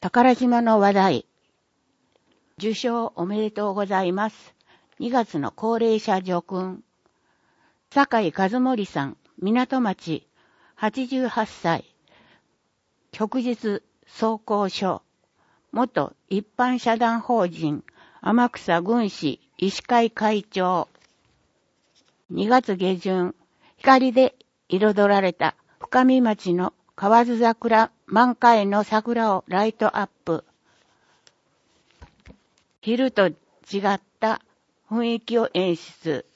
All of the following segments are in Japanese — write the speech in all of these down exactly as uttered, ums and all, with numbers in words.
宝島の話題。受賞おめでとうございます。にがつの高齢者叙勲。坂井和森さん、港町、はちじゅうはっさい。旭日総工所。元一般社団法人、天草軍師医師会会長。にがつ下旬、光で彩られた深見町の河津桜満開の桜をライトアップ。昼と違った雰囲気を演出。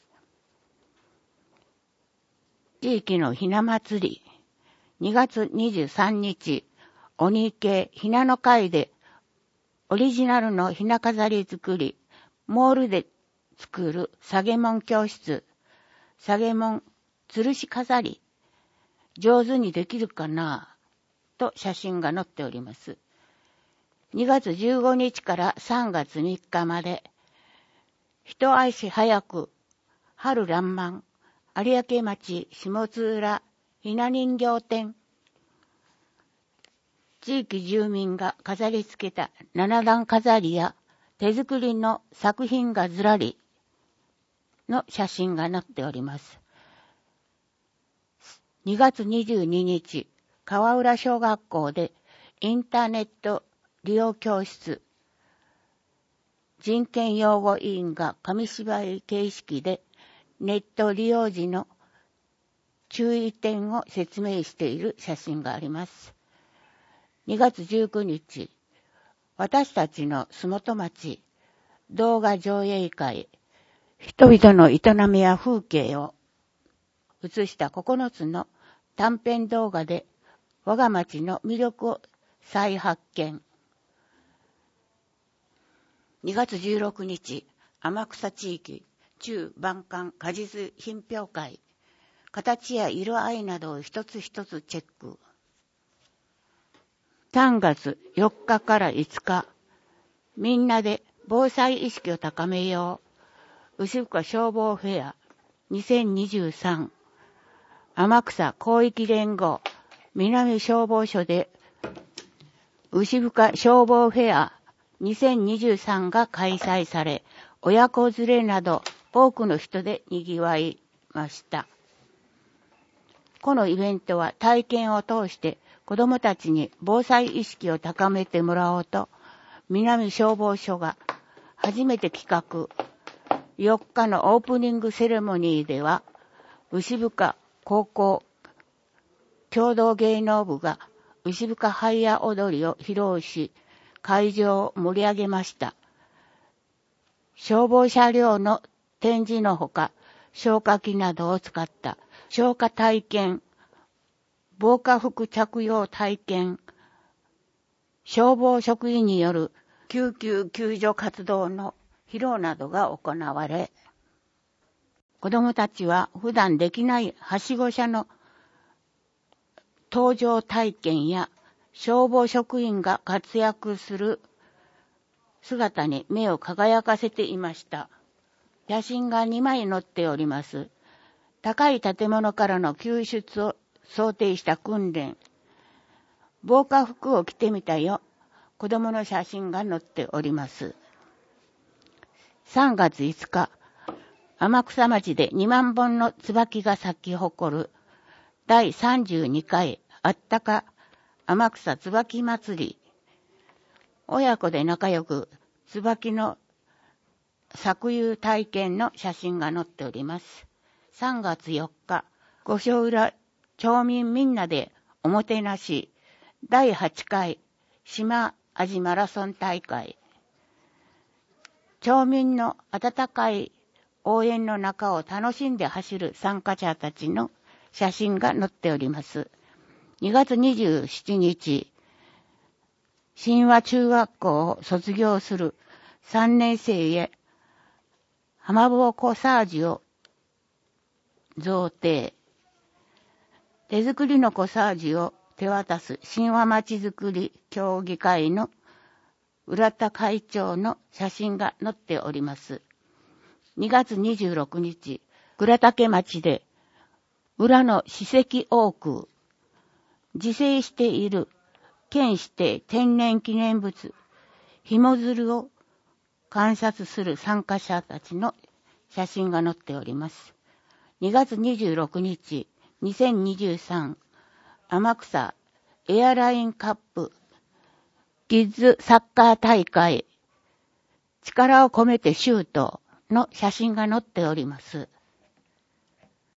地域のひな祭り。にがつにじゅうさんにち、鬼池ひなの会でオリジナルのひな飾り作り、モールで作る下げもん教室。下げもん吊るし飾り。上手にできるかなと写真が載っております。にがつじゅうごにちからさんがつみっかまで、一足早く春らんまん有明町下津浦ひな人形展。地域住民が飾り付けた七段飾りや手作りの作品がずらりの写真が載っております。にがつにじゅうににち、川浦小学校でインターネット利用教室。人権擁護委員が紙芝居形式でネット利用時の注意点を説明している写真があります。にがつじゅうくにち、私たちの洲本町動画上映会。人々の営みや風景を映したここのつの短編動画で我が町の魅力を再発見。にがつじゅうろくにち、天草地域中晩柑果実品評会。形や色合いなどを一つ一つチェック。さんがつよっかからいつか、みんなで防災意識を高めよう。牛深消防フェアにせんにじゅうさん。天草広域連合南消防署で牛深消防フェアにせんにじゅうさんが開催され、親子連れなど多くの人で賑わいました。このイベントは体験を通して子どもたちに防災意識を高めてもらおうと、南消防署が初めて企画。よっかのオープニングセレモニーでは、牛深高校共同芸能部が牛深ハイヤ踊りを披露し、会場を盛り上げました。消防車両の展示のほか、消火器などを使った消火体験、防火服着用体験、消防職員による救急救助活動の披露などが行われ、子どもたちは普段できないはしご車の搭乗体験や消防職員が活躍する姿に目を輝かせていました。写真がにまい載っております。高い建物からの救出を想定した訓練。防火服を着てみたよ。子供の写真が載っております。さんがついつか、天草町でにまんぼんの椿が咲き誇るだいさんじゅうにかいあったか天草椿祭り。親子で仲良く椿の搾油体験の写真が載っております。さんがつよっか、五所浦町民みんなでおもてなしだいはちかい島味マラソン大会。町民の温かい応援の中を楽しんで走る参加者たちの写真が載っております。にがつにじゅうしちにち、新和中学校を卒業するさんねんせいへ浜棒コサージュを贈呈。手作りのコサージュを手渡す新和町づくり協議会の浦田会長の写真が載っております。にがつにじゅうろくにち、倉岳町で浦の史跡王宮、自生している県指定天然記念物、ひもづるを観察する参加者たちの写真が載っております。にがつにじゅうろくにち、にせんにじゅうさん、天草エアラインカップキッズサッカー大会、力を込めてシュートの写真が載っております。